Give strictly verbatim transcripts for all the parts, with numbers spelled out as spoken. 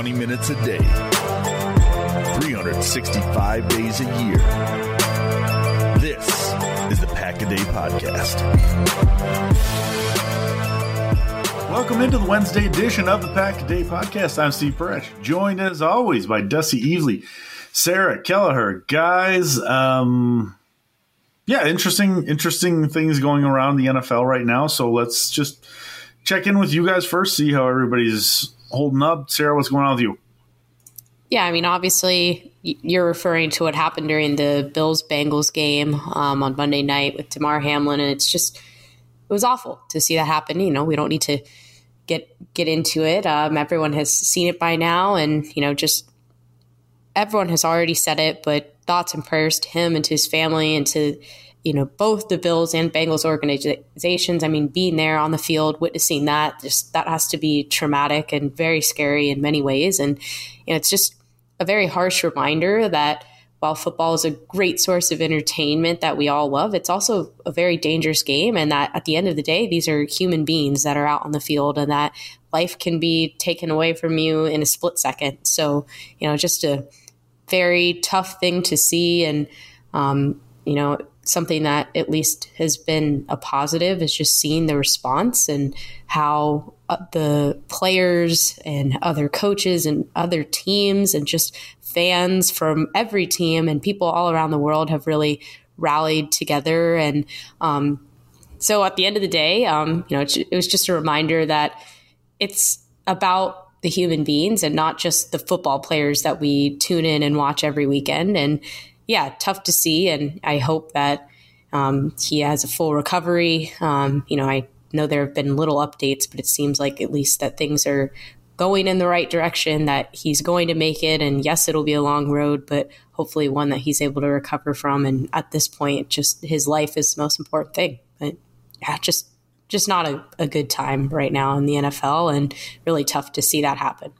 twenty minutes a day, three hundred sixty-five days a year. This is the Pack a Day Podcast. Welcome into the Wednesday edition of the Pack a Day Podcast. I'm Steve Paresh, joined as always by Dusty Evely, Sarah Kelleher. Guys, um, yeah, interesting, interesting things going around the N F L right now. So let's just check in with you guys first, see how everybody's holding up. Sarah, what's going on with you? Yeah, I mean, obviously, you're referring to what happened during the Bills-Bengals game um, on Monday night with Damar Hamlin, and it's just, it was awful to see that happen. You know, we don't need to get get into it. Um, everyone has seen it by now, and, you know, just everyone has already said it, but thoughts and prayers to him and to his family and to, you know, both the Bills and Bengals organizations. I mean, being there on the field, witnessing that, just that has to be traumatic and very scary in many ways. And, you know, it's just a very harsh reminder that while football is a great source of entertainment that we all love, it's also a very dangerous game. And that at the end of the day, these are human beings that are out on the field, and that life can be taken away from you in a split second. So, you know, just a very tough thing to see. And, um, you know, something that at least has been a positive is just seeing the response and how uh, the players and other coaches and other teams and just fans from every team and people all around the world have really rallied together. And um, so at the end of the day, um, you know, it, it was just a reminder that it's about the human beings and not just the football players that we tune in and watch every weekend. And yeah, tough to see. And I hope that um, he has a full recovery. Um, you know, I know there have been little updates, but it seems like at least that things are going in the right direction, that he's going to make it. And yes, it'll be a long road, but hopefully one that he's able to recover from. And at this point, just his life is the most important thing. But yeah, just just not a, a good time right now in the N F L, and really tough to see that happen.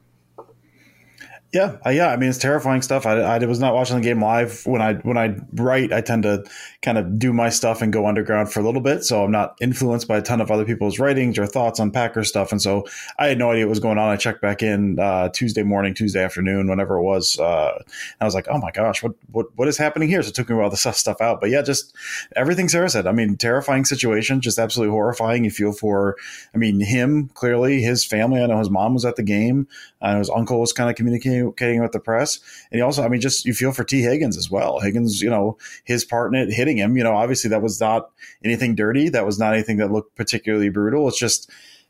Yeah, uh, yeah. I mean, it's terrifying stuff. I, I was not watching the game live. When I when I write, I tend to kind of do my stuff and go underground for a little bit, so I'm not influenced by a ton of other people's writings or thoughts on Packers stuff. And so I had no idea what was going on. I checked back in uh, Tuesday morning, Tuesday afternoon, whenever it was. Uh, and I was like, oh my gosh, what what what is happening here? So it took me a while to suss stuff out. But yeah, just everything Sarah said. I mean, terrifying situation, just absolutely horrifying. You feel for, I mean, him, clearly, his family. I know his mom was at the game. I know his uncle was kind of communicating with the press. And he also, I mean, just you feel for T. Higgins as well. Higgins, you know, his part in it hitting him, you know, obviously that was not anything dirty. That was not anything that looked particularly brutal. It's just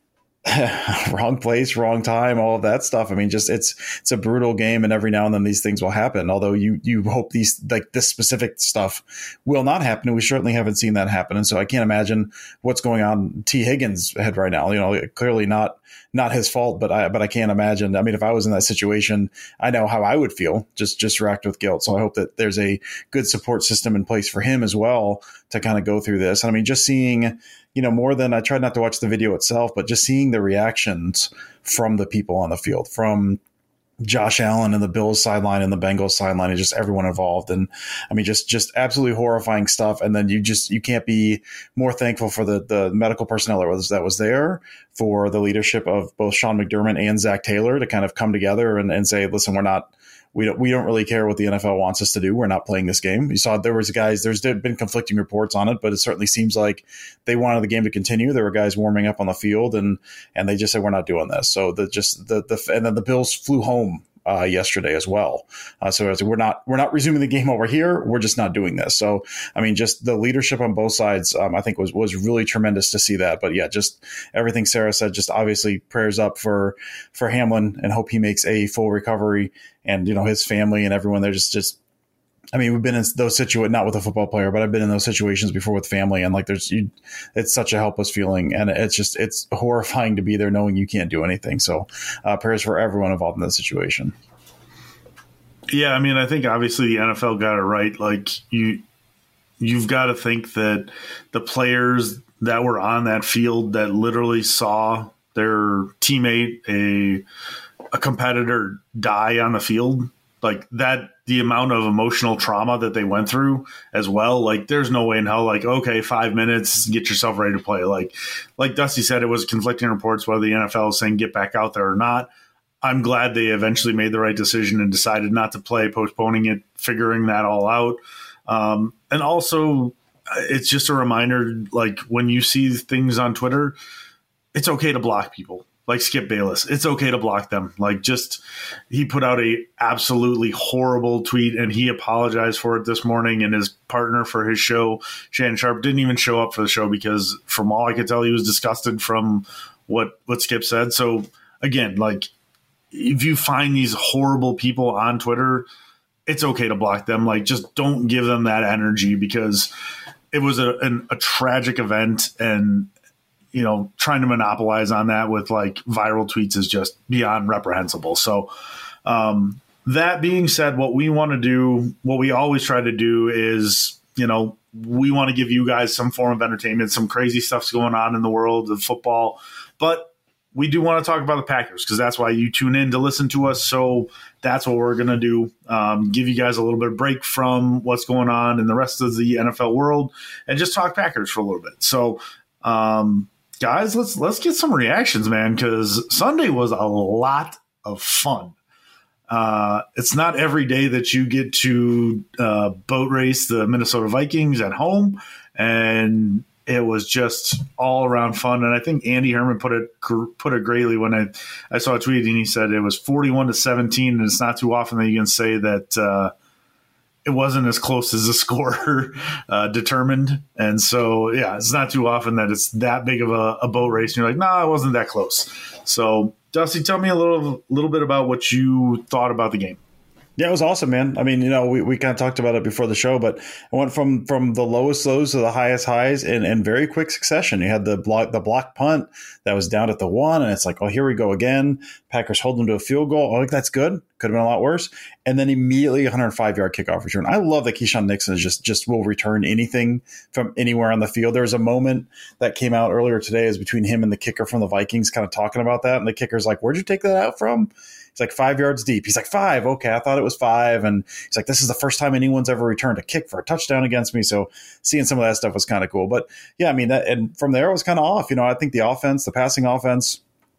wrong place, wrong time, all of that stuff. I mean, just it's it's a brutal game, and every now and then these things will happen. Although you you hope these, like this specific stuff will not happen. And we certainly haven't seen that happen. And so I can't imagine what's going on in T. Higgins' head right now. You know, clearly not not his fault, but I but I can't imagine. I mean, if I was in that situation, I know how I would feel, just just racked with guilt. So I hope that there's a good support system in place for him as well to kind of go through this. And I mean, just seeing, you know, more than I tried not to watch the video itself, but just seeing the reactions from the people on the field, from Josh Allen and the Bills sideline and the Bengals sideline, and just everyone involved. And I mean, just just absolutely horrifying stuff. And then you just you can't be more thankful for the the medical personnel that was that was there, for the leadership of both Sean McDermott and Zach Taylor to kind of come together and, and say, listen, we're not. We don't, we don't really care what the N F L wants us to do. We're not playing this game. You saw there was guys, there's been conflicting reports on it, but it certainly seems like they wanted the game to continue. There were guys warming up on the field, and and they just said, we're not doing this. So the just the the and then the Bills flew home uh, yesterday as well. Uh, so it's, we're not we're not resuming the game over here. We're just not doing this. So I mean, just the leadership on both sides, um, I think was was really tremendous to see that. But yeah, just everything Sarah said. Just obviously prayers up for for Hamlin, and hope he makes a full recovery. And, you know, his family and everyone, they're just, just, I mean, we've been in those situations, not with a football player, but I've been in those situations before with family. And like, there's, you, it's such a helpless feeling. And it's just, it's horrifying to be there knowing you can't do anything. So uh, prayers for everyone involved in that situation. Yeah. I mean, I think obviously the N F L got it right. Like you, you've got to think that the players that were on that field that literally saw their teammate, a, a competitor die on the field, like that, the amount of emotional trauma that they went through as well, like there's no way in hell, like, okay, five minutes, get yourself ready to play. Like, like Dusty said, it was conflicting reports whether the N F L is saying get back out there or not. I'm glad they eventually made the right decision and decided not to play, postponing it, figuring that all out. Um, and also, it's just a reminder, like when you see things on Twitter, it's okay to block people. Like Skip Bayless, it's okay to block them. Like just he put out a absolutely horrible tweet and he apologized for it this morning. And his partner for his show, Shannon Sharp, didn't even show up for the show because from all I could tell, he was disgusted from what, what Skip said. So again, like if you find these horrible people on Twitter, it's okay to block them. Like just don't give them that energy because it was a, an, a tragic event and, you know, trying to monopolize on that with like viral tweets is just beyond reprehensible. So um, that being said, what we want to do, what we always try to do is, you know, we want to give you guys some form of entertainment, some crazy stuff's going on in the world of football, but we do want to talk about the Packers because that's why you tune in to listen to us. So that's what we're going to do. Um, give you guys a little bit of break from what's going on in the rest of the N F L world and just talk Packers for a little bit. So, um, guys, let's let's get some reactions, man, because Sunday was a lot of fun. Uh, it's not every day that you get to uh, boat race the Minnesota Vikings at home, and it was just all around fun. And I think Andy Herman put it put it greatly when I, I saw a tweet and he said it was forty-one to seventeen, and it's not too often that you can say that uh, it wasn't as close as the score uh, determined. And so, yeah, it's not too often that it's that big of a, a boat race. And you're like, nah, it wasn't that close. So, Dusty, tell me a little little bit about what you thought about the game. Yeah, it was awesome, man. I mean, you know, we, we kind of talked about it before the show, but I went from from the lowest lows to the highest highs in, in very quick succession. You had the block the block punt that was down at the one, and it's like, oh, here we go again. Packers hold them to a field goal. Oh, that's good. Could have been a lot worse. And then immediately a one hundred five yard kickoff return. I love that Keyshawn Nixon is just just will return anything from anywhere on the field. There was a moment that came out earlier today is between him and the kicker from the Vikings kind of talking about that, and the kicker's like, where'd you take that out from? He's like five yards deep. He's like, five. Okay, I thought it was five. And he's like, this is the first time anyone's ever returned a kick for a touchdown against me. So seeing some of that stuff was kind of cool. But yeah, I mean, that, and from there it was kind of off. You know, I think the offense, the passing offense,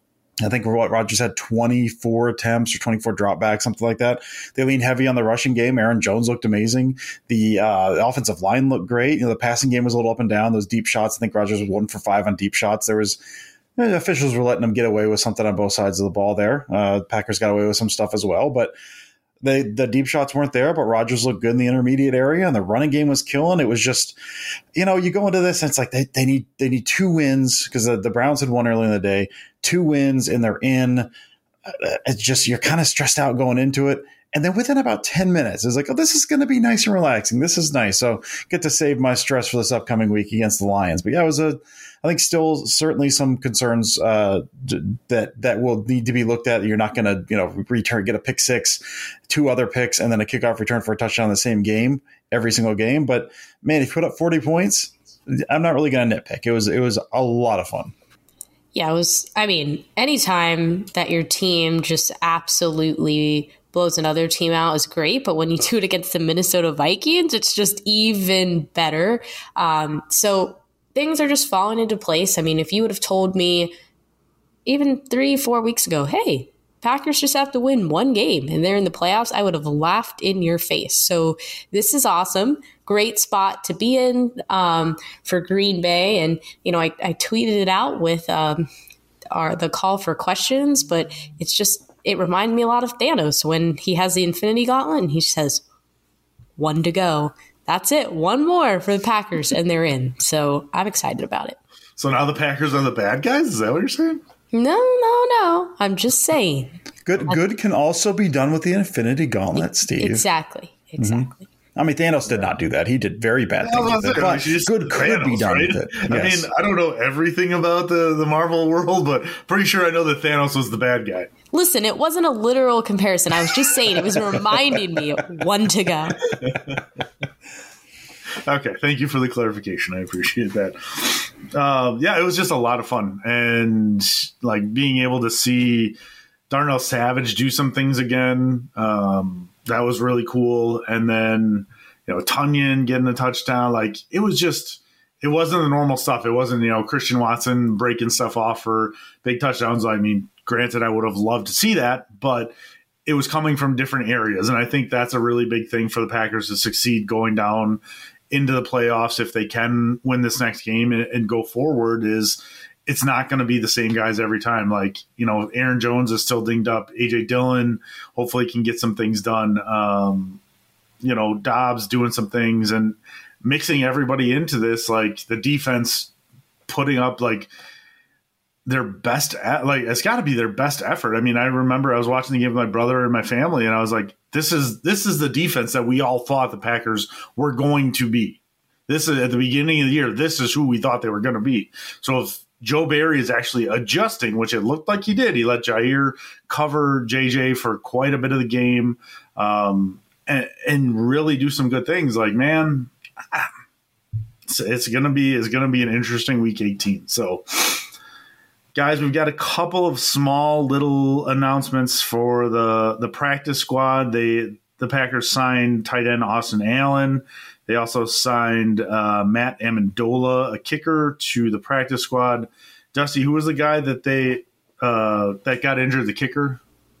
I think what Rodgers had twenty-four attempts or twenty-four dropbacks, something like that. They leaned heavy on the rushing game. Aaron Jones looked amazing. The, uh, the offensive line looked great. You know, the passing game was a little up and down. Those deep shots, I think Rodgers was one for five on deep shots. There was The officials were letting them get away with something on both sides of the ball there. Uh, Packers got away with some stuff as well, but they, the deep shots weren't there, but Rodgers looked good in the intermediate area, and the running game was killing. It was just, you know, you go into this, and it's like they, they need they need two wins because the, the Browns had won early in the day, two wins, and they're in. It's just, you're kind of stressed out going into it. And then within about ten minutes, it's like, oh, this is going to be nice and relaxing. This is nice. So get to save my stress for this upcoming week against the Lions. But yeah, it was a, I think still certainly some concerns uh, that that will need to be looked at. You're not going to, you know, return, get a pick six, two other picks, and then a kickoff return for a touchdown in the same game, every single game. But man, if you put up forty points, I'm not really going to nitpick. It was, it was a lot of fun. Yeah, it was, I mean, anytime that your team just absolutely blows another team out is great, but when you do it against the Minnesota Vikings, it's just even better. Um, so things are just falling into place. I mean, if you would have told me even three, four weeks ago, hey, Packers just have to win one game and they're in the playoffs, I would have laughed in your face. So this is awesome. Great spot to be in um, for Green Bay. And, you know, I, I tweeted it out with um, our the call for questions, but it's just, it reminded me a lot of Thanos when he has the Infinity Gauntlet and he says, one to go. That's it. One more for the Packers and they're in. So I'm excited about it. So now the Packers are the bad guys? Is that what you're saying? No, no, no. I'm just saying. Good good can also be done with the Infinity Gauntlet, Steve. Exactly. Exactly. Mm-hmm. I mean, Thanos did not do that. He did very bad things with it. But good could Thanos, be done right? with it. Yes. I mean, I don't know everything about the, the Marvel world, but pretty sure I know that Thanos was the bad guy. Listen, it wasn't a literal comparison. I was just saying it was reminding me one to go. Okay, thank you for the clarification. I appreciate that. Um, yeah, it was just a lot of fun. And like being able to see Darnell Savage do some things again, um, that was really cool. And then, you know, Tunyon getting a touchdown. Like, it was just, it wasn't the normal stuff. It wasn't, you know, Christian Watson breaking stuff off for big touchdowns. I mean, Granted, I would have loved to see that, but it was coming from different areas. And I think that's a really big thing for the Packers to succeed going down into the playoffs if they can win this next game and, and go forward is it's not going to be the same guys every time. Like, you know, Aaron Jones is still dinged up. A J Dillon hopefully can get some things done. Um, you know, Dobbs doing some things and mixing everybody into this, like the defense putting up like their best, like it's got to be their best effort. I mean, I remember I was watching the game with my brother and my family, and I was like, this is this is the defense that we all thought the Packers were going to be. This is at the beginning of the year. This is who we thought they were going to be. So if Joe Barry is actually adjusting, which it looked like he did, he let Jair cover J J for quite a bit of the game, um, and, and really do some good things. Like, man, it's, it's gonna be it's gonna be an interesting week eighteen. So, guys, we've got a couple of small little announcements for the the practice squad. They the Packers signed tight end Austin Allen. They also signed uh, Matt Amendola, a kicker, to the practice squad. Dusty, who was the guy that they uh, that got injured? The kicker.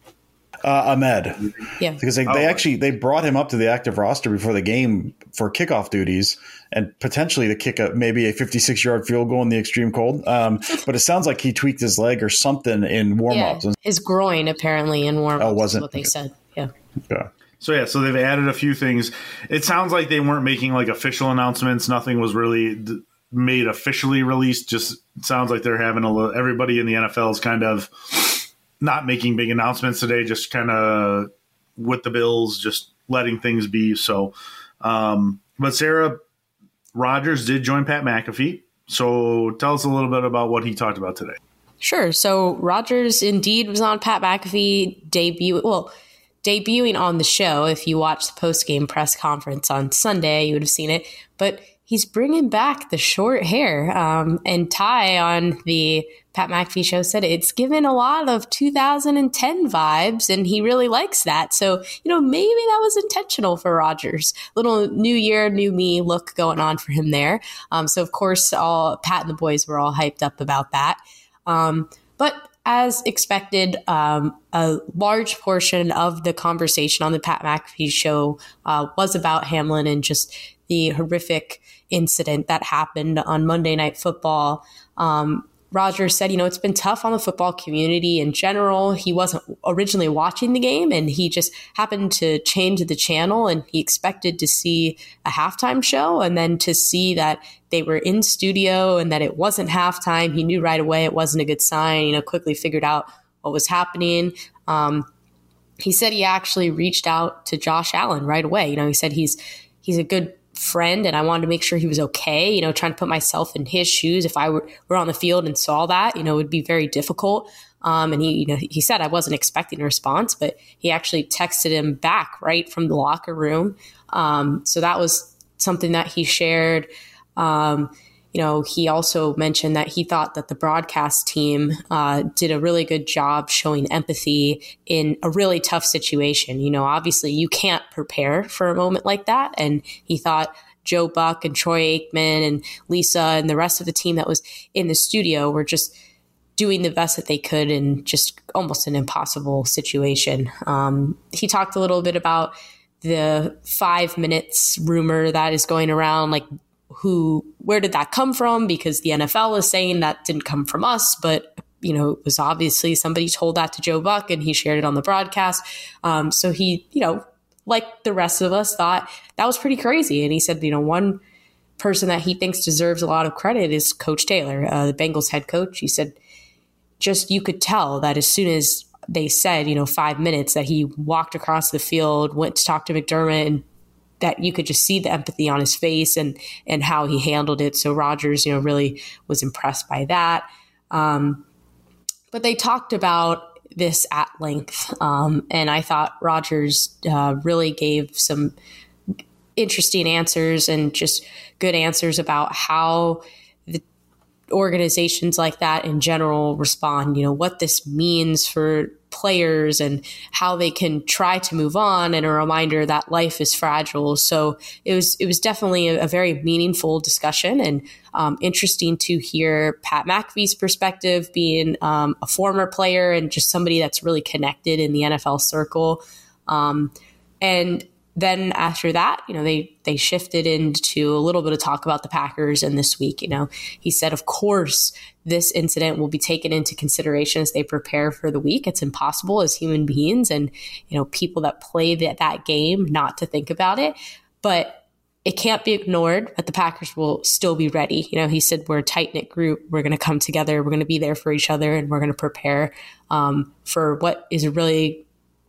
Uh, Ahmed. Yeah. Because they, they oh, actually they brought him up to the active roster before the game for kickoff duties and potentially to kick a maybe a fifty-six-yard field goal in the extreme cold. Um, but it sounds like he tweaked his leg or something in warm-ups. Yeah, his groin apparently in warm-ups Oh, was is it? what they said. Yeah. Yeah. So, yeah, so they've added a few things. It sounds like they weren't making, like, official announcements. Nothing was really d- made officially released. Just sounds like they're having a little – everybody in the N F L is kind of not making big announcements today, just kind of with the Bills, just letting things be. So, um, but Sarah, Rodgers did join Pat McAfee. So tell us a little bit about what he talked about today. Sure. So Rodgers indeed was on Pat McAfee debut. Well – debuting on the show. If you watched the post-game press conference on Sunday, you would have seen it. But he's bringing back the short hair. Um, and Ty on the Pat McAfee show said it's given a lot of two thousand ten vibes, and he really likes that. So, you know, maybe that was intentional for Rodgers. Little new year, new me look going on for him there. Um, so, of course, all Pat and the boys were all hyped up about that. Um, but as expected, um, a large portion of the conversation on the Pat McAfee show uh, was about Hamlin and just the horrific incident that happened on Monday Night Football. Um, Rodgers said, you know, it's been tough on the football community in general. He wasn't originally watching the game, and he just happened to change the channel, and he expected to see a halftime show, and then to see that they were in studio and that it wasn't halftime. He knew right away it wasn't a good sign, you know, quickly figured out what was happening. Um, he said he actually reached out to Josh Allen right away. You know, he said he's he's a good friend, and I wanted to make sure he was okay, you know, trying to put myself in his shoes. If I were, were on the field and saw that, you know, it would be very difficult. Um, and he, you know, he said I wasn't expecting a response, but he actually texted him back right from the locker room. Um, so that was something that he shared. Um, you know, he also mentioned that he thought that the broadcast team uh, did a really good job showing empathy in a really tough situation. You know, obviously you can't prepare for a moment like that. And he thought Joe Buck and Troy Aikman and Lisa and the rest of the team that was in the studio were just doing the best that they could in just almost an impossible situation. Um, he talked a little bit about the five minutes rumor that is going around, like, who, where did that come from? Because the N F L is saying that didn't come from us, but, you know, it was obviously somebody told that to Joe Buck and he shared it on the broadcast. Um, so he, you know, like the rest of us, thought that was pretty crazy. And he said, you know, one person that he thinks deserves a lot of credit is Coach Taylor, uh, the Bengals head coach. He said, just, you could tell that as soon as they said, you know, five minutes, that he walked across the field, went to talk to McDermott, and that you could just see the empathy on his face and and how he handled it. So Rodgers, you know, really was impressed by that. Um, but they talked about this at length, um, and I thought Rodgers uh, really gave some interesting answers and just good answers about how the organizations like that in general respond, you know, what this means for players and how they can try to move on, and a reminder that life is fragile. So it was it was definitely a, a very meaningful discussion, and um, interesting to hear Pat McAfee's perspective, being um, a former player and just somebody that's really connected in the N F L circle. Um, and then after that, you know, they they shifted into a little bit of talk about the Packers and this week. You know, he said, of course, this incident will be taken into consideration as they prepare for the week. It's impossible as human beings and, you know, people that play that, that game not to think about it. But it can't be ignored that the Packers will still be ready. You know, he said, we're a tight-knit group. We're going to come together. We're going to be there for each other, and we're going to prepare um, for what is a really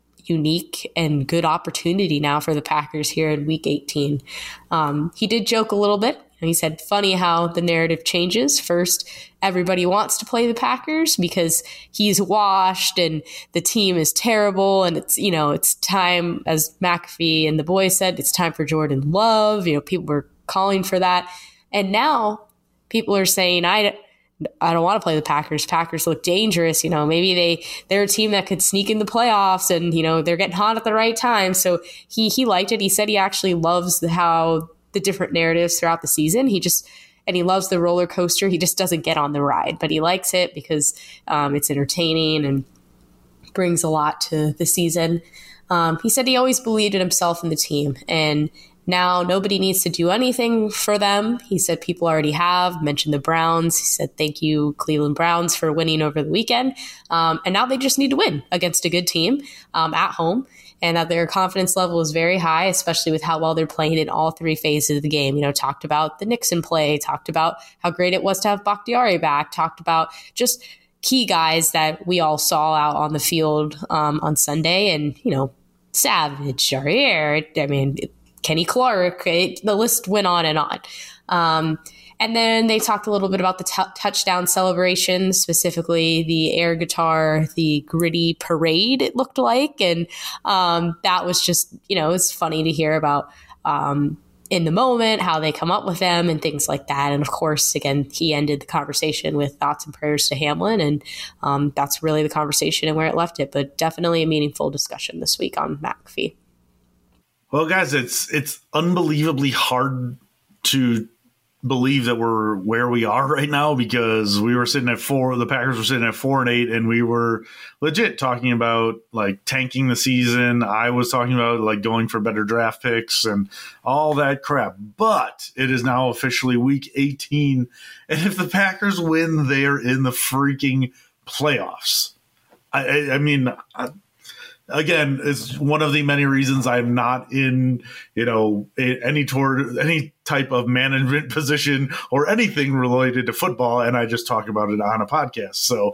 unique and good opportunity now for the Packers here in week eighteen. Um, he did joke a little bit. He said, funny how the narrative changes. First, everybody wants to play the Packers because he's washed and the team is terrible. And it's, you know, it's time, as McAfee and the boys said, it's time for Jordan Love. You know, people were calling for that. And now people are saying, I I don't want to play the Packers. Packers look dangerous. You know, maybe they, they're a team that could sneak in the playoffs, and, you know, they're getting hot at the right time. So he, he liked it. He said he actually loves the, how the different narratives throughout the season. He just, and he loves the roller coaster. He just doesn't get on the ride, but he likes it because um, it's entertaining and brings a lot to the season. Um, he said he always believed in himself and the team, and now nobody needs to do anything for them. He said people already have, mentioned the Browns. He said, thank you, Cleveland Browns, for winning over the weekend. Um, and now they just need to win against a good team um, at home, and that their confidence level is very high, especially with how well they're playing in all three phases of the game. You know, talked about the Nixon play, talked about how great it was to have Bakhtiari back, talked about just key guys that we all saw out on the field um, on Sunday. And, you know, Savage, Jair, I mean, it, Kenny Clark, it, the list went on and on. Um, and then they talked a little bit about the t- touchdown celebration, specifically the air guitar, the gritty parade, it looked like. And um, that was just, you know, it's funny to hear about um, in the moment, how they come up with them and things like that. And of course, again, he ended the conversation with thoughts and prayers to Hamlin. And um, that's really the conversation and where it left it. But definitely a meaningful discussion this week on McAfee. Well, guys, it's it's unbelievably hard to believe that we're where we are right now, because we were sitting at four, the Packers were sitting at four and eight, and we were legit talking about like tanking the season. I was talking about like going for better draft picks and all that crap. But it is now officially week eighteen, and if the Packers win, they are in the freaking playoffs. I, I, I mean. I, Again, it's one of the many reasons I'm not in, you know, any toward any type of management position or anything related to football, and I just talk about it on a podcast. So,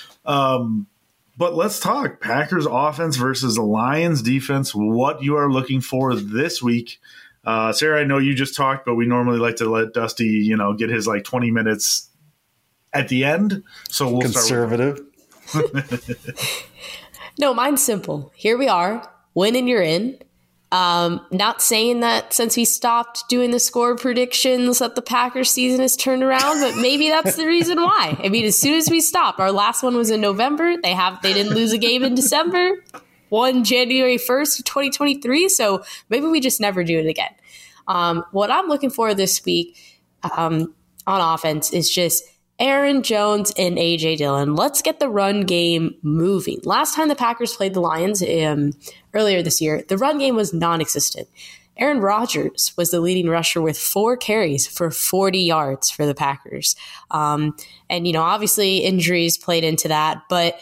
um, but let's talk Packers offense versus the Lions defense. What you are looking for this week, uh, Sarah? I know you just talked, but we normally like to let Dusty, you know, get his like twenty minutes at the end. So we'll conservative. Start with- No, mine's simple. Here we are. Win and you're in. Um, not saying that since we stopped doing the score predictions that the Packers season has turned around, but maybe that's the reason why. I mean, as soon as we stopped, our last one was in November. They have they didn't lose a game in December. Won January first of twenty twenty-three. So maybe we just never do it again. Um, what I'm looking for this week um, on offense is just Aaron Jones and A J Dillon. Let's get the run game moving. Last time the Packers played the Lions um, earlier this year, the run game was non-existent. Aaron Rodgers was the leading rusher with four carries for forty yards for the Packers. Um, and, you know, obviously injuries played into that, but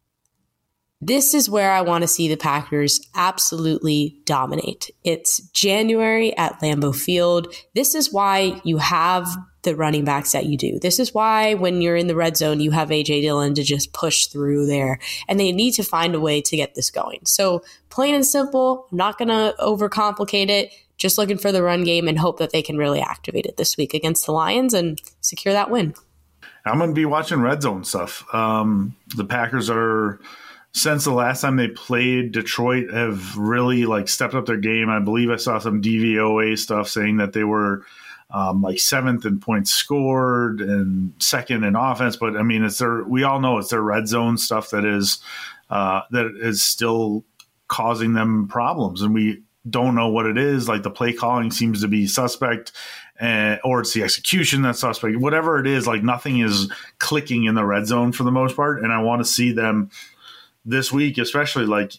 this is where I want to see the Packers absolutely dominate. It's January at Lambeau Field. This is why you have the running backs that you do. This is why when you're in the red zone, you have A J Dillon to just push through there, and they need to find a way to get this going. So plain and simple, I'm not going to overcomplicate it. Just looking for the run game and hope that they can really activate it this week against the Lions and secure that win. I'm going to be watching red zone stuff. Um, the Packers are, since the last time they played Detroit, have really like stepped up their game. I believe I saw some D V O A stuff saying that they were um, like seventh in points scored and second in offense. But I mean, it's their, we all know it's their red zone stuff that is uh, that is still causing them problems, and we don't know what it is. Like the play calling seems to be suspect, uh, or it's the execution that's suspect. Whatever it is, like nothing is clicking in the red zone for the most part. And I want to see them this week, especially. Like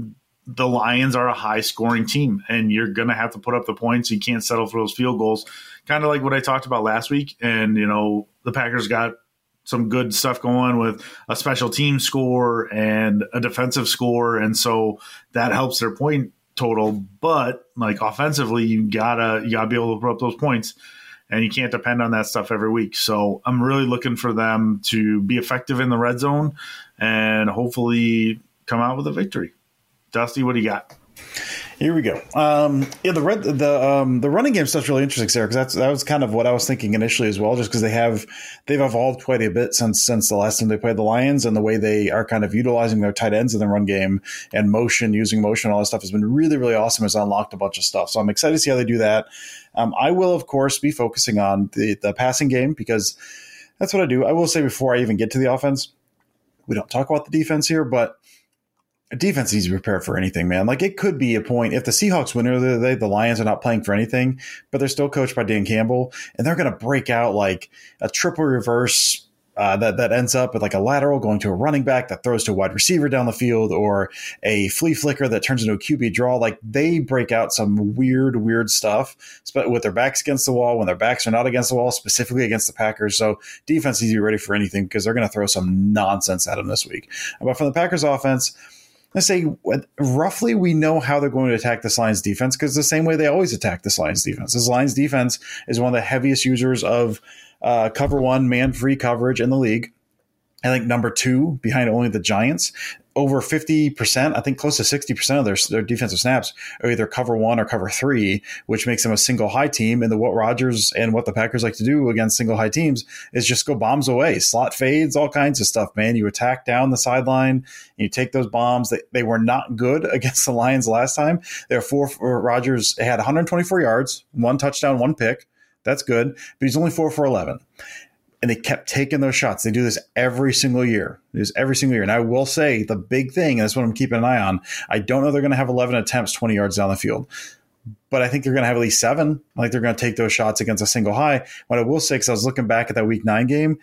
the Lions are a high scoring team, and you're going to have to put up the points. You can't settle for those field goals. Kind of like what I talked about last week. And, you know, the Packers got some good stuff going with a special team score and a defensive score. And so that helps their point total. But like offensively, you gotta, you gotta be able to put up those points, and you can't depend on that stuff every week. So I'm really looking for them to be effective in the red zone and hopefully come out with a victory. Dusty, what do you got? Here we go. Um, yeah, the red, the um, the running game stuff's really interesting, Sarah, because that's that was kind of what I was thinking initially as well. Just because they have they've evolved quite a bit since since the last time they played the Lions, and the way they are kind of utilizing their tight ends in the run game and motion, using motion, all that stuff has been really really awesome. It's unlocked a bunch of stuff, so I'm excited to see how they do that. Um, I will, of course, be focusing on the the passing game because that's what I do. I will say before I even get to the offense, we don't talk about the defense here, but defense needs to be prepared for anything, man. Like it could be a point if the Seahawks win the other day, the Lions are not playing for anything, but they're still coached by Dan Campbell, and they're going to break out like a triple reverse uh, that that ends up with like a lateral going to a running back that throws to a wide receiver down the field, or a flea flicker that turns into a Q B draw. Like they break out some weird, weird stuff with their backs against the wall when their backs are not against the wall, specifically against the Packers. So defense needs to be ready for anything because they're going to throw some nonsense at them this week. But from the Packers offense, let's say roughly we know how they're going to attack this Lions defense because the same way they always attack this Lions defense. This Lions defense is one of the heaviest users of uh, cover one man-free coverage in the league. I think number two behind only the Giants. Over fifty percent, I think close to sixty percent of their, their defensive snaps are either cover one or cover three, which makes them a single high team. And the, what Rodgers and what the Packers like to do against single high teams is just go bombs away, slot fades, all kinds of stuff, man. You attack down the sideline, and you take those bombs. They, they were not good against the Lions last time. They were four for Rodgers had one hundred twenty-four yards, one touchdown, one pick. That's good, but he's only four for eleven. And they kept taking those shots. They do this every single year. It is every single year. And I will say the big thing, and that's what I'm keeping an eye on, I don't know they're going to have eleven attempts, twenty yards down the field. But I think they're going to have at least seven. Like they're going to take those shots against a single high. What I will say, because I was looking back at that week nine game,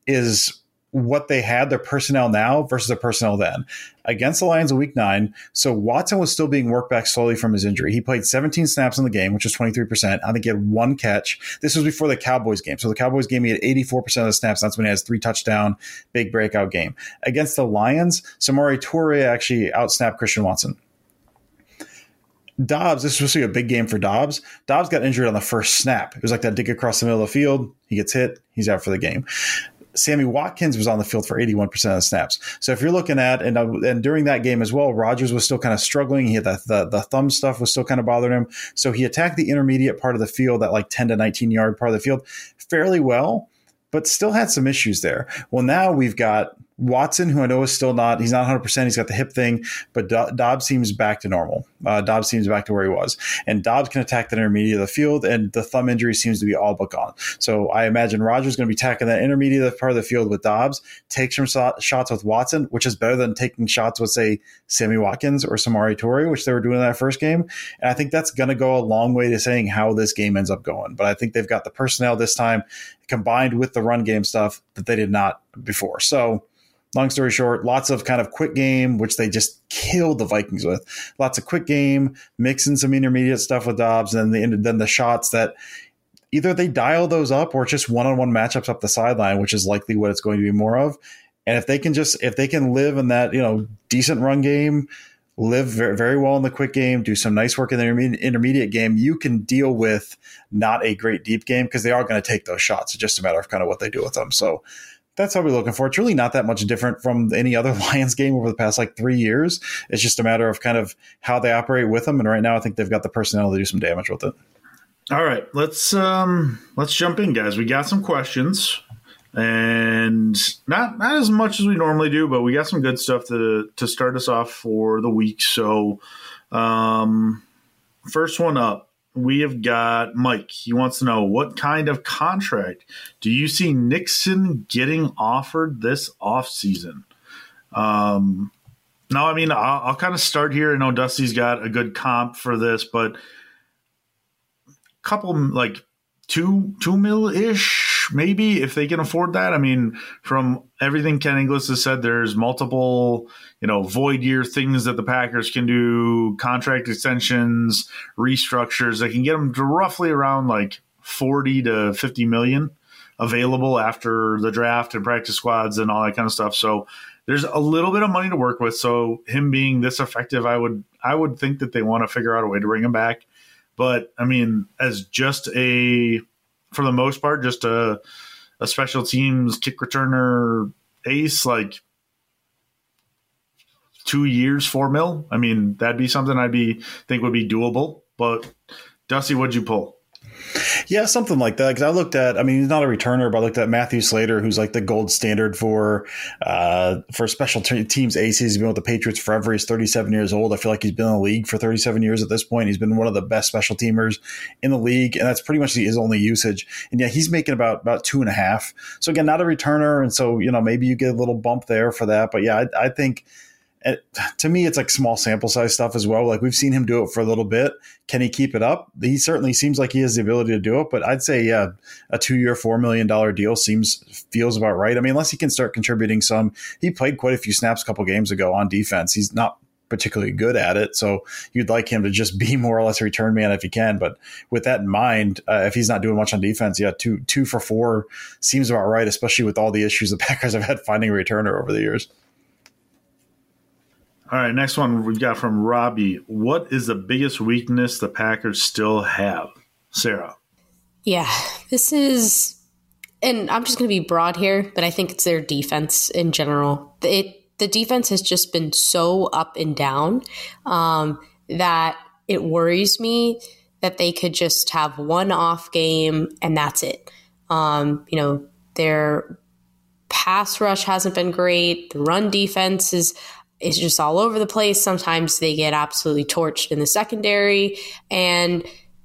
is what they had, their personnel now versus their personnel then. Against the Lions in week nine, so Watson was still being worked back slowly from his injury. He played seventeen snaps in the game, which was twenty-three percent. I think he had one catch. This was before the Cowboys game. So the Cowboys game, he had eighty-four percent of the snaps. That's when he has three touchdown, big breakout game. Against the Lions, Samori Toure actually outsnapped Christian Watson. Dobbs, this was supposed to be a big game for Dobbs. Dobbs got injured on the first snap. It was like that dig across the middle of the field. He gets hit. He's out for the game. Sammy Watkins was on the field for eighty-one percent of the snaps. So if you're looking at, and uh, and during that game as well, Rodgers was still kind of struggling. He had the, the, the thumb stuff was still kind of bothering him. So he attacked the intermediate part of the field, that like ten to nineteen yard part of the field, fairly well, but still had some issues there. Well, now we've got Watson, who I know is still not, he's not one hundred percent. He's got the hip thing, but Do- Dobbs seems back to normal. Uh, Dobbs seems back to where he was. And Dobbs can attack that intermediate of the field, and the thumb injury seems to be all but gone. So I imagine Rodgers is going to be attacking that intermediate part of the field with Dobbs, takes some so- shots with Watson, which is better than taking shots with, say, Sammy Watkins or Samori Toure, which they were doing in that first game. And I think that's going to go a long way to saying how this game ends up going. But I think they've got the personnel this time combined with the run game stuff that they did not before. So long story short, lots of kind of quick game, which they just killed the Vikings with. Lots of quick game, mixing some intermediate stuff with Dobbs, and then the, then the shots that either they dial those up or just one-on-one matchups up the sideline, which is likely what it's going to be more of. And if they can just if they can live in that, you know, decent run game, live very, very well in the quick game, do some nice work in the intermediate game, you can deal with not a great deep game because they are going to take those shots. It's just a matter of kind of what they do with them. So that's what we're looking for. It's really not that much different from any other Lions game over the past like three years. It's just a matter of kind of how they operate with them. And right now I think they've got the personnel to do some damage with it. All right, let's um, let's jump in, guys. We got some questions, and not not as much as we normally do, but we got some good stuff to to start us off for the week. So um, first one up, we have got Mike. He wants to know, what kind of contract do you see Nixon getting offered this offseason? Um, no, I mean, I'll, I'll kind of start here. I know Dusty's got a good comp for this, but a couple, like two, two mil-ish, maybe, if they can afford that. I mean, from everything Ken Inglis has said, there's multiple, you know, void year things that the Packers can do, contract extensions, restructures that can get them to roughly around like forty to fifty million available after the draft and practice squads and all that kind of stuff. So there's a little bit of money to work with. So him being this effective, I would, I would think that they want to figure out a way to bring him back. But I mean, as just a, for the most part, just a, a special teams kick returner ace, like two years, four mil. I mean, that'd be something I'd be think would be doable. But Dusty, what'd you pull? Yeah, something like that. Because I looked at, I mean, he's not a returner, but I looked at Matthew Slater, who's like the gold standard for uh, for special te- teams aces. He's been with the Patriots forever. He's thirty-seven years old. I feel like he's been in the league for thirty-seven years at this point. He's been one of the best special teamers in the league, and that's pretty much his only usage. And yeah, he's making about about two and a half. So again, not a returner, and so you know maybe you get a little bump there for that. But yeah, I, I think. It, to me, it's like small sample size stuff as well. Like we've seen him do it for a little bit. Can he keep it up? He certainly seems like he has the ability to do it, but I'd say, yeah, a two year, four million dollars deal seems, feels about right. I mean, unless he can start contributing some, he played quite a few snaps a couple games ago on defense. He's not particularly good at it. So you'd like him to just be more or less a return man if he can. But with that in mind, uh, if he's not doing much on defense, yeah, two, two for four seems about right, especially with all the issues the Packers have had finding a returner over the years. All right, next one we got from Robbie. What is the biggest weakness the Packers still have? Sarah. Yeah, this is, and I'm just going to be broad here, but I think it's their defense in general. It the defense has just been so up and down um, that it worries me that they could just have one off game and that's it. Um, you know, their pass rush hasn't been great. The run defense is is just all over the place. Sometimes they get absolutely torched in the secondary. And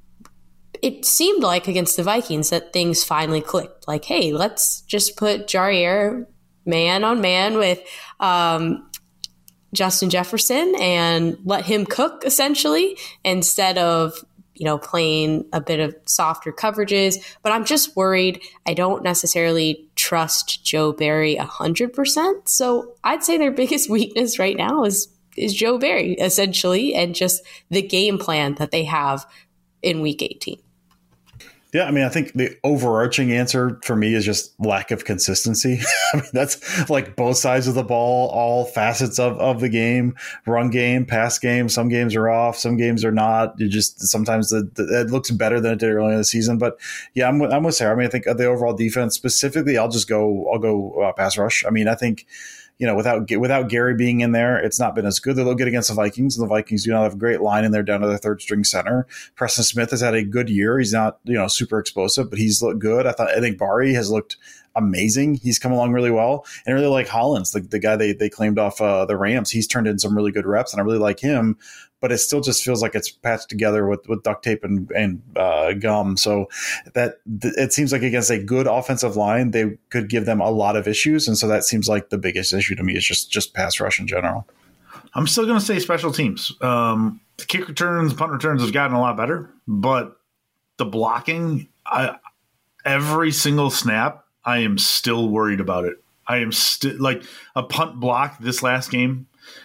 it seemed like against the Vikings that things finally clicked. Like, hey, let's just put Jaire man on man with um, Justin Jefferson and let him cook, essentially, instead of, you know, playing a bit of softer coverages. But I'm just worried. I don't necessarily trust Joe Barry one hundred percent. So I'd say their biggest weakness right now is is Joe Barry, essentially, and just the game plan that they have in week eighteen. Yeah, I mean, I think the overarching answer for me is just lack of consistency. I mean, that's like both sides of the ball, all facets of, of the game, run game, pass game. Some games are off, some games are not. You just sometimes the, the, it looks better than it did earlier in the season. But yeah, I'm, I'm with Sarah. I mean, I think the overall defense specifically, I'll just go, I'll go uh, pass rush. I mean, I think. You know, without without Gary being in there, it's not been as good. They'll get against the Vikings, and the Vikings do not have a great line in there down to their third string center. Preston Smith has had a good year. He's not, you know, super explosive, but he's looked good. I thought I think Bari has looked amazing. He's come along really well, and I really like Hollins, the, the guy they they claimed off uh, the Rams. He's turned in some really good reps, and I really like him. But it still just feels like it's patched together with, with duct tape and, and uh, gum. So that th- it seems like against a good offensive line, they could give them a lot of issues. And so that seems like the biggest issue to me is just, just pass rush in general. I'm still going to say special teams. Um, the kick returns, punt returns has gotten a lot better, but the blocking, I, every single snap, I am still worried about it. I am still like a punt block this last game.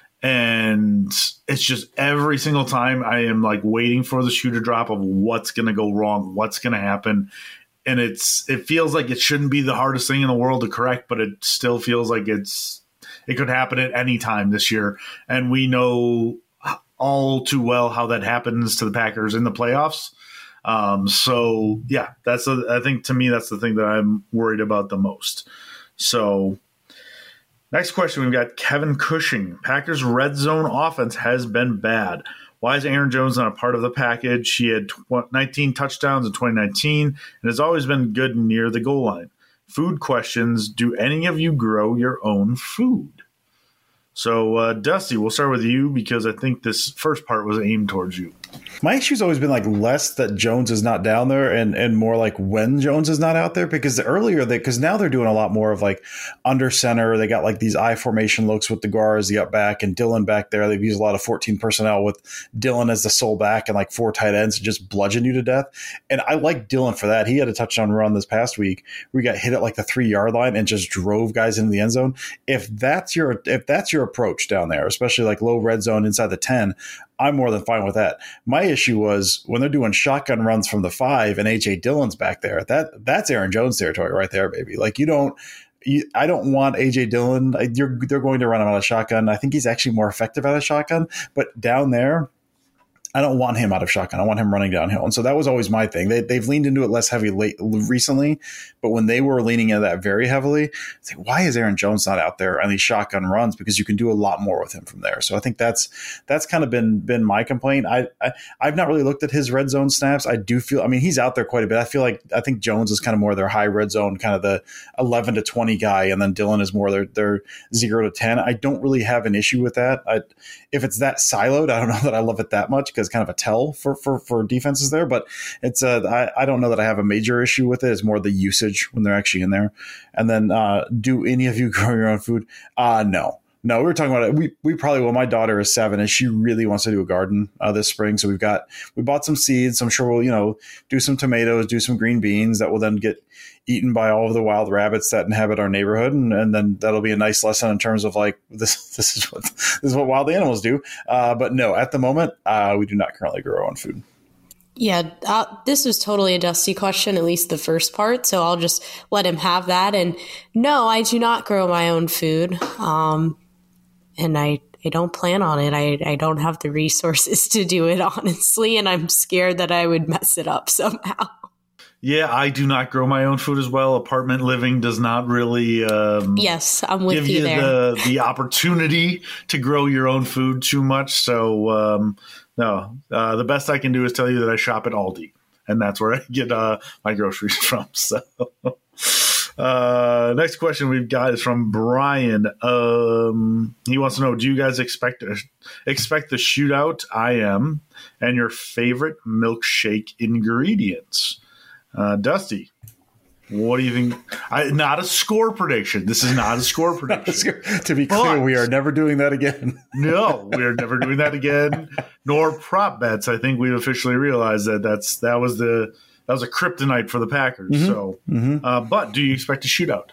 And it's just every single time I am like waiting for the shoe to drop of what's going to go wrong, what's going to happen. And it's it feels like it shouldn't be the hardest thing in the world to correct, but it still feels like it's it could happen at any time this year. And we know all too well how that happens to the Packers in the playoffs. Um, so, yeah, that's a, I think to me that's the thing that I'm worried about the most. So next question, we've got Kevin Cushing. Packers' red zone offense has been bad. Why is Aaron Jones not a part of the package? He had nineteen touchdowns in twenty nineteen and has always been good near the goal line. Food questions. Do any of you grow your own food? So, uh, Dusty, we'll start with you because I think this first part was aimed towards you. My issue's always been like less that Jones is not down there and, and more like when Jones is not out there, because the earlier they, because now they're doing a lot more of like under center. They got like these I formation looks with the guards, the up back, and Dylan back there. They've used a lot of fourteen personnel with Dylan as the sole back and like four tight ends to just bludgeon you to death. And I like Dylan for that. He had a touchdown run this past week. We got hit at like the three yard line and just drove guys into the end zone. If that's your, if that's your approach down there, especially like low red zone inside the ten, I'm more than fine with that. My issue was when they're doing shotgun runs from the five and A J Dillon's back there. That that's Aaron Jones territory right there, baby. Like you don't, you, I don't want A J Dillon. You're, they're going to run him out of shotgun. I think he's actually more effective out of shotgun. But down there, I don't want him out of shotgun. I want him running downhill. And so that was always my thing. They, they've leaned into it less heavy late recently, but when they were leaning into that very heavily, it's like, why is Aaron Jones not out there on these shotgun runs? Because you can do a lot more with him from there. So I think that's that's kind of been been my complaint. I, I I've not really looked at his red zone snaps. I do feel, I mean, he's out there quite a bit. I feel like I think Jones is kind of more their high red zone, kind of the eleven to twenty guy, and then Dylan is more their their zero to ten. I don't really have an issue with that. I, if it's that siloed, I don't know that I love it that much because kind of a tell for, for, for defenses there, but it's uh, I, I don't know that I have a major issue with it. It's more the usage when they're actually in there. And then uh, do any of you grow your own food? Uh, no. No, we were talking about it. We we probably will. My daughter is seven and she really wants to do a garden uh, this spring. So we've got, we bought some seeds. I'm sure we'll, you know, do some tomatoes, do some green beans that will then get eaten by all of the wild rabbits that inhabit our neighborhood. And, and then that'll be a nice lesson in terms of like, this, this is what, this is what wild animals do. Uh, but no, at the moment, uh, we do not currently grow our own food. Yeah, uh, this was totally a Dusty question, at least the first part. So I'll just let him have that. And no, I do not grow my own food. Um, and I, I don't plan on it. I, I don't have the resources to do it, honestly. And I'm scared that I would mess it up somehow. Yeah, I do not grow my own food as well. Apartment living does not really um, yes, I'm with give you, you there. the, the opportunity to grow your own food too much. So, um, no, uh, the best I can do is tell you that I shop at Aldi, and that's where I get uh, my groceries from. So, uh, next question we've got is from Brian. Um, he wants to know, do you guys expect expect the shootout? I am. And your favorite milkshake ingredients? Uh, Dusty, what do you think? I, not a score prediction. This is not a score prediction. To be clear, but, we are never doing that again. No, we are never doing that again. Nor prop bets. I think we've officially realized that that's that was the that was a kryptonite for the Packers. Mm-hmm. So, mm-hmm. Uh, but do you expect a shootout?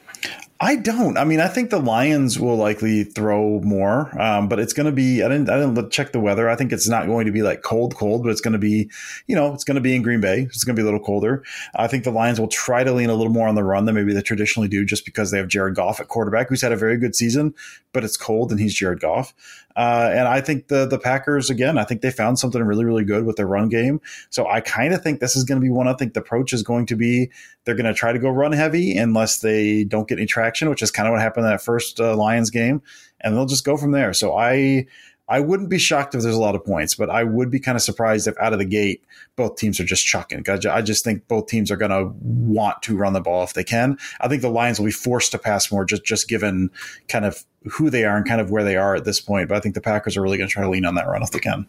I don't. I mean, I think the Lions will likely throw more, um, but it's going to be. I didn't. I didn't check the weather. I think it's not going to be like cold, cold, but it's going to be. You know, it's going to be in Green Bay. It's going to be a little colder. I think the Lions will try to lean a little more on the run than maybe they traditionally do, just because they have Jared Goff at quarterback, who's had a very good season, but it's cold and he's Jared Goff. Uh, and I think the the Packers, again, I think they found something really, really good with their run game. So I kind of think this is going to be one. I think the approach is going to be they're going to try to go run heavy unless they don't get any traction, which is kind of what happened in that first uh, Lions game. And they'll just go from there. So I I wouldn't be shocked if there's a lot of points, but I would be kind of surprised if out of the gate, both teams are just chucking. I just think both teams are going to want to run the ball if they can. I think the Lions will be forced to pass more just, just given kind of who they are and kind of where they are at this point. But I think the Packers are really going to try to lean on that run if they can.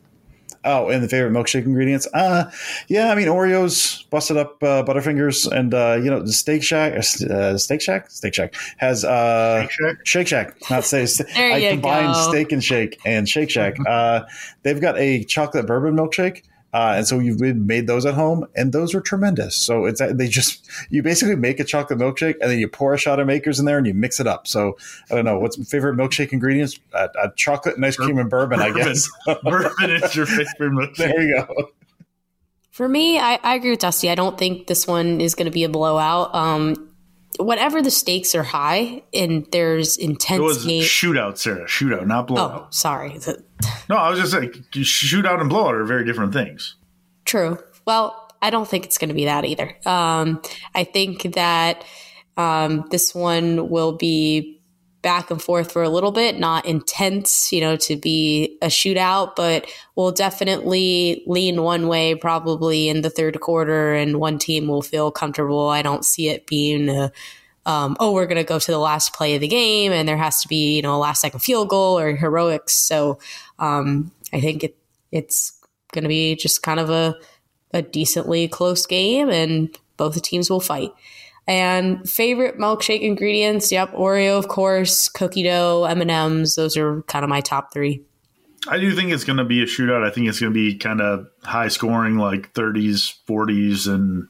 Oh, and the favorite milkshake ingredients? Uh, yeah, I mean, Oreos, busted up uh, Butterfingers, and, uh, you know, the Steak Shack, uh, Steak Shack? Steak Shack has uh, Shake Shack? Shake Shack, not say, there I you combined go. Steak and Shake and Shake Shack. uh, they've got a chocolate bourbon milkshake. Uh, and so you've made those at home, and those were tremendous. So it's they just you basically make a chocolate milkshake, and then you pour a shot of Makers in there, and you mix it up. So I don't know what's my favorite milkshake ingredients: uh, uh, chocolate and ice cream and bourbon. bourbon. I guess Bourbon is your favorite milkshake. There you go. For me, I, I agree with Dusty. I don't think this one is going to be a blowout. Um, whatever the stakes are high and there's intense it was game. Shootout, Sarah. Shootout, not blowout. Oh, sorry. No, I was just saying, shootout and blowout are very different things. True. Well, I don't think it's going to be that either. Um, I think that um, this one will be back and forth for a little bit, not intense, you know, to be a shootout, but we'll definitely lean one way probably in the third quarter, and one team will feel comfortable. I don't see it being a, um, oh, we're going to go to the last play of the game and there has to be, you know, a last second field goal or heroics. So um, I think it, it's going to be just kind of a, a decently close game, and both the teams will fight. And favorite milkshake ingredients, yep, Oreo, of course, cookie dough, M and M's. Those are kind of my top three. I do think it's going to be a shootout. I think it's going to be kind of high scoring, like thirties, forties, and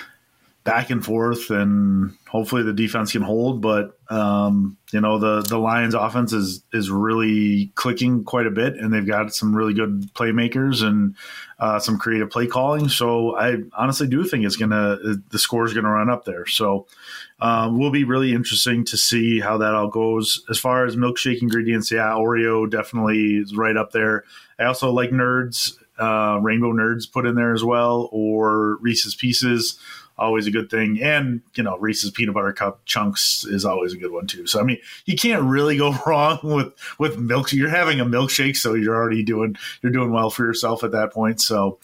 back and forth, and hopefully the defense can hold. But, um, you know, the, the Lions offense is, is really clicking quite a bit, and they've got some really good playmakers and uh, some creative play calling. So I honestly do think it's going to – the score is going to run up there. So uh, will be really interesting to see how that all goes. As far as milkshake ingredients, yeah, Oreo definitely is right up there. I also like Nerds, uh, Rainbow Nerds put in there as well, or Reese's Pieces. Always a good thing. And, you know, Reese's Peanut Butter Cup Chunks is always a good one too. So, I mean, you can't really go wrong with, with milk. You're having a milkshake, so you're already doing, you're doing well for yourself at that point. So,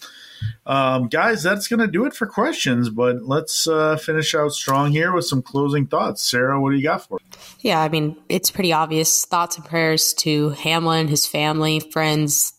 um, guys, that's going to do it for questions, but let's uh, finish out strong here with some closing thoughts. Sarah, what do you got for us? Yeah, I mean, it's pretty obvious. Thoughts and prayers to Hamlin, his family, friends,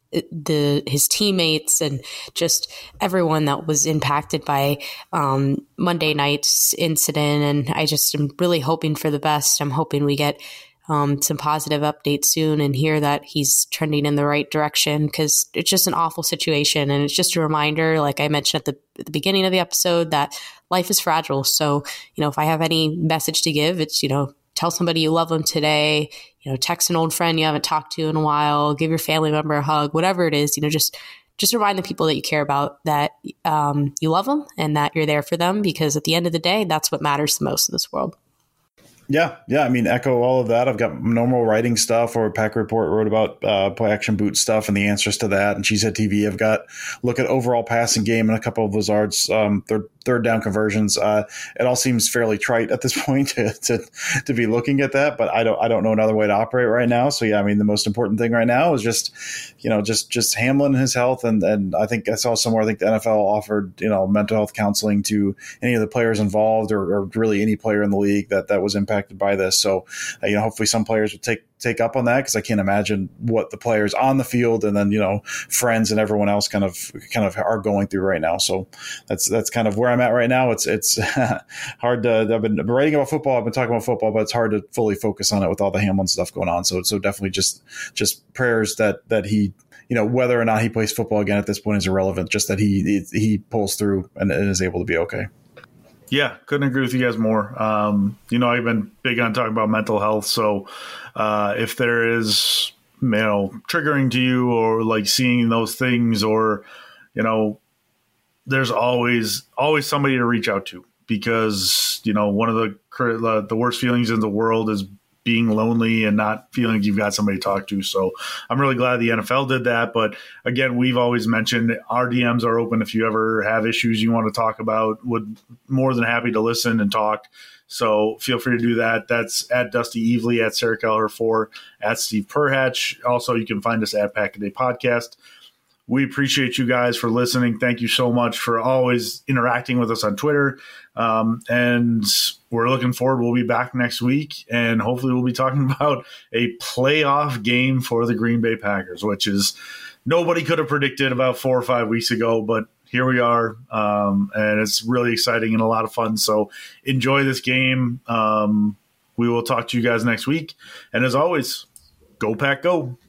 the his teammates, and just everyone that was impacted by um, Monday night's incident. And I just am really hoping for the best. I'm hoping we get um, some positive updates soon and hear that he's trending in the right direction, because it's just an awful situation. And it's just a reminder, like I mentioned at the, at the beginning of the episode, that life is fragile. So, you know, if I have any message to give, it's, you know, tell somebody you love them today, you know, text an old friend you haven't talked to in a while, give your family member a hug, whatever it is, you know, just, just remind the people that you care about that um, you love them and that you're there for them, because at the end of the day, that's what matters the most in this world. Yeah, yeah. I mean, echo all of that. I've got normal writing stuff, or Pack Report wrote about uh, play action boot stuff and the answers to that. And Cheesehead T V, I've got look at overall passing game and a couple of Lazard's um, third third down conversions. Uh, it all seems fairly trite at this point to, to to be looking at that, but I don't I don't know another way to operate right now. So yeah, I mean, the most important thing right now is just you know just just Hamlin and his health, and and I think I saw somewhere I think the N F L offered you know mental health counseling to any of the players involved, or, or really any player in the league that that was impacted by this. So, uh, you know, hopefully some players will take take up on that, because I can't imagine what the players on the field and then, you know, friends and everyone else kind of kind of are going through right now. So that's that's kind of where I'm at right now. It's it's hard to I've been writing about football, I've been talking about football, but it's hard to fully focus on it with all the Hamlin stuff going on. So so definitely just just prayers that that he, you know, whether or not he plays football again at this point is irrelevant, just that he he, he pulls through and, and is able to be okay. Yeah, couldn't agree with you guys more. Um, you know, I've been big on talking about mental health. So uh, if there is, you know, triggering to you, or like seeing those things, or, you know, there's always, always somebody to reach out to, because, you know, one of the, the worst feelings in the world is being lonely and not feeling you've got somebody to talk to. So I'm really glad the N F L did that. But again, we've always mentioned our D Ms are open. If you ever have issues you want to talk about, would more than happy to listen and talk. So feel free to do that. That's at Dusty Evely, at Sarah Keller four, at Steve Perhatch. Also, you can find us at Pack a Day Podcast. We appreciate you guys for listening. Thank you so much for always interacting with us on Twitter. Um, and we're looking forward. We'll be back next week, and hopefully we'll be talking about a playoff game for the Green Bay Packers, which is nobody could have predicted about four or five weeks ago, but here we are. Um, and it's really exciting and a lot of fun. So enjoy this game. Um, we will talk to you guys next week. And as always, go Pack, go.